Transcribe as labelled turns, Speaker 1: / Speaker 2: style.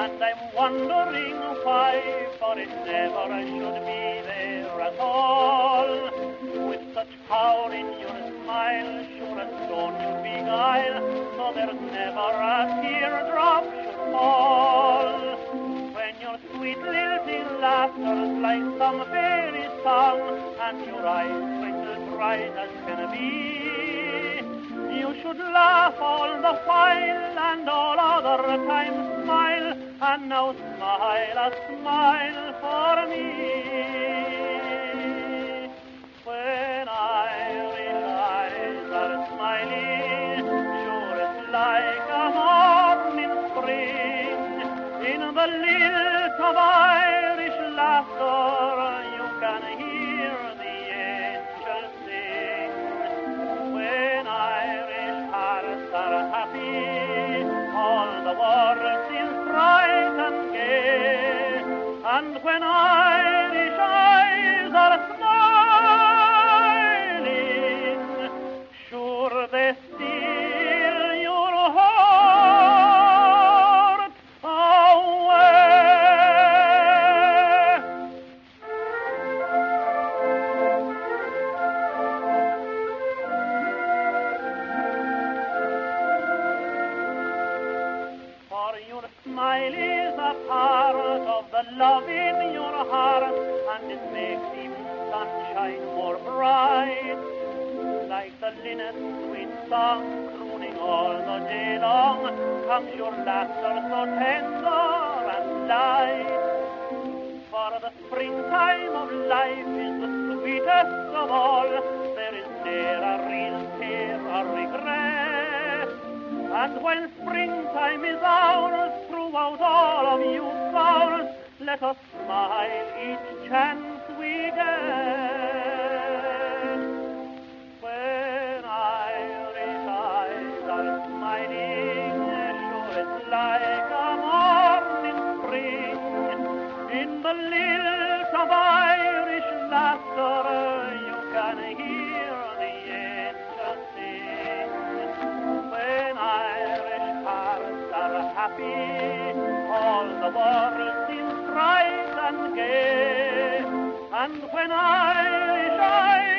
Speaker 1: And I'm wondering why, for it never should be there at all. With such power in your smile, sure as stone you'd beguile, so there's never a teardrop should fall. When your sweet lilting laughter's like some fairy song, and your eyes twinkle bright as can be, you should laugh all the while, and all other times smile, and now smile a smile for me. When Irish eyes are smiling, sure it's like a morning spring. In the lilt of Irish laughter, you can hear the angels sing. When Irish hearts are happy, all the world seems bright and gay. And when Irish eyes are smiling, sure they steal your heart away. For your smile is a part of the love in your heart, and it makes even sunshine more bright. Like the linnet's sweet song, crooning all the day long, comes your laughter so tender and light. For the springtime of life is the sweetest of all, there is ne'er a real care or regret. And when springtime is ours, throughout all of youth's hours, let us smile each chance we get. When Irish eyes are smiling, sure it's like a morning spring. In the lilt of Irish laughter, you can hear the angels sing. When Irish hearts are happy, all the world seems bright and gay. And when Irish eyes